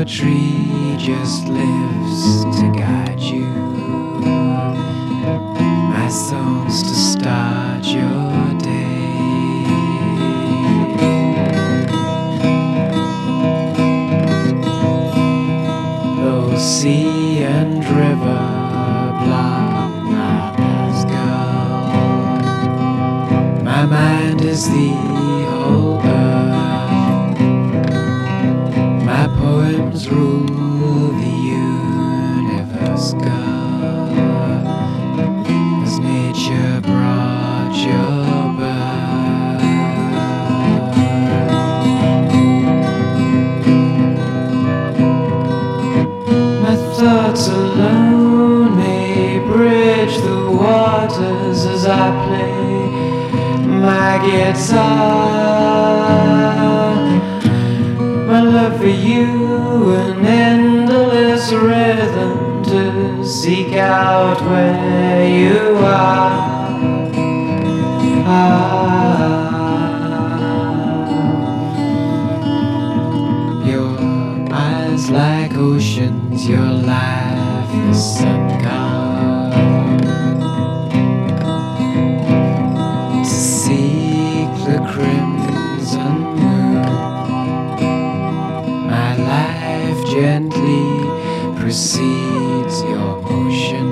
poetry just lives to guide you. My songs to start your day. Though sea and river block my path, girl, my mind is the whole earth. My poems rule the universe, girl, as nature brought your birth. My thoughts alone may bridge the waters as I play my guitar. My love for you, an endless rhythm to seek out where you are. Your eyes like oceans, your life is sun-carved. To seek the crimson moon, my life gently precedes your motion.